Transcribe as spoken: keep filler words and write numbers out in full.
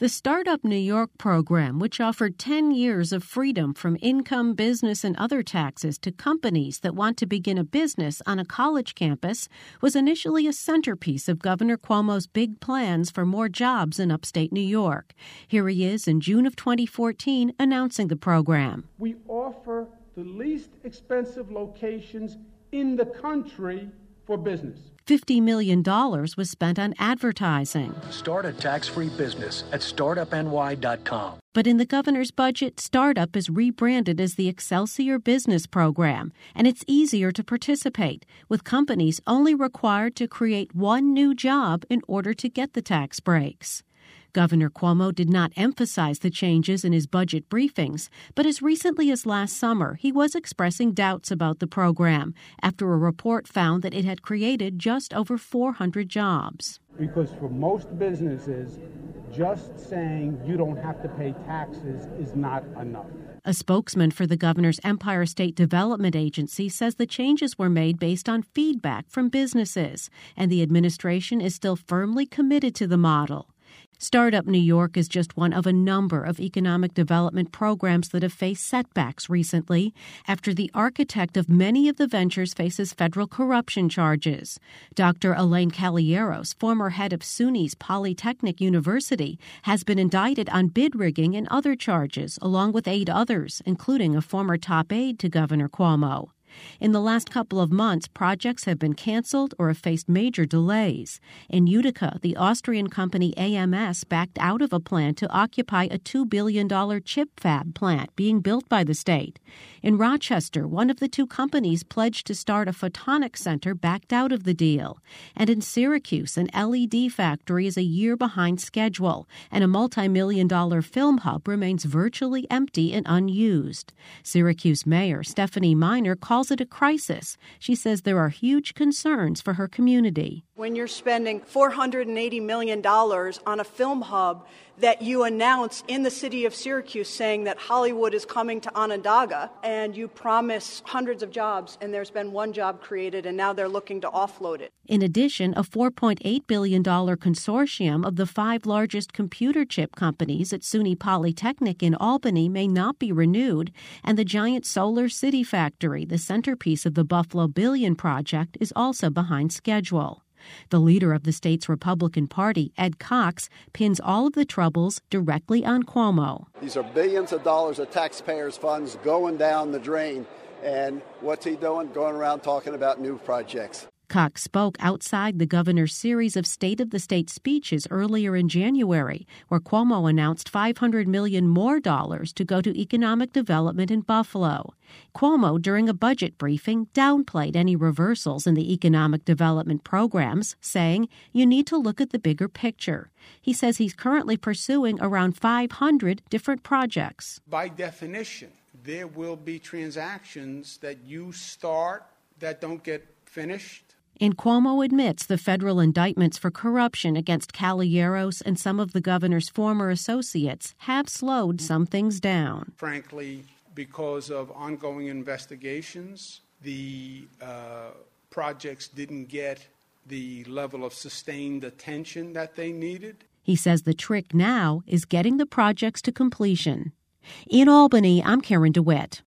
The Startup New York program, which offered ten years of freedom from income, business, and other taxes to companies that want to begin a business on a college campus, was initially a centerpiece of Governor Cuomo's big plans for more jobs in upstate New York. Here he is in June of twenty fourteen announcing the program. We offer the least expensive locations in the country for business. fifty million dollars was spent on advertising. Start a tax-free business at startup n y dot com. But in the governor's budget, Startup is rebranded as the Excelsior Business Program, and it's easier to participate, with companies only required to create one new job in order to get the tax breaks. Governor Cuomo did not emphasize the changes in his budget briefings, but as recently as last summer, he was expressing doubts about the program after a report found that it had created just over four hundred jobs. Because for most businesses, just saying you don't have to pay taxes is not enough. A spokesman for the governor's Empire State Development Agency says the changes were made based on feedback from businesses, and the administration is still firmly committed to the model. Startup New York is just one of a number of economic development programs that have faced setbacks recently after the architect of many of the ventures faces federal corruption charges. Doctor Elaine Caballeros, former head of SUNY's Polytechnic University, has been indicted on bid rigging and other charges, along with eight others, including a former top aide to Governor Cuomo. In the last couple of months, projects have been canceled or have faced major delays. In Utica, the Austrian company A M S backed out of a plan to occupy a two billion dollars chip fab plant being built by the state. In Rochester, one of the two companies pledged to start a photonics center backed out of the deal. And in Syracuse, an L E D factory is a year behind schedule, and a multi-million dollar film hub remains virtually empty and unused. Syracuse Mayor Stephanie Miner calls it a crisis. She says there are huge concerns for her community. When you're spending four hundred eighty million dollars on a film hub that you announce in the city of Syracuse saying that Hollywood is coming to Onondaga, and you promise hundreds of jobs, and there's been one job created, and now they're looking to offload it. In addition, a four point eight billion dollars consortium of the five largest computer chip companies at SUNY Polytechnic in Albany may not be renewed, and the giant Solar City factory, the centerpiece of the Buffalo Billion project, is also behind schedule. The leader of the state's Republican Party, Ed Cox, pins all of the troubles directly on Cuomo. These are billions of dollars of taxpayers' funds going down the drain. And what's he doing? Going around talking about new projects. Cox spoke outside the governor's series of State of the State speeches earlier in January, where Cuomo announced five hundred million dollars more dollars to go to economic development in Buffalo. Cuomo, during a budget briefing, downplayed any reversals in the economic development programs, saying, "You need to look at the bigger picture." He says he's currently pursuing around five hundred different projects. By definition, there will be transactions that you start that don't get finished. And Cuomo admits the federal indictments for corruption against Caballeros and some of the governor's former associates have slowed some things down. Frankly, because of ongoing investigations, the uh, projects didn't get the level of sustained attention that they needed. He says the trick now is getting the projects to completion. In Albany, I'm Karen DeWitt.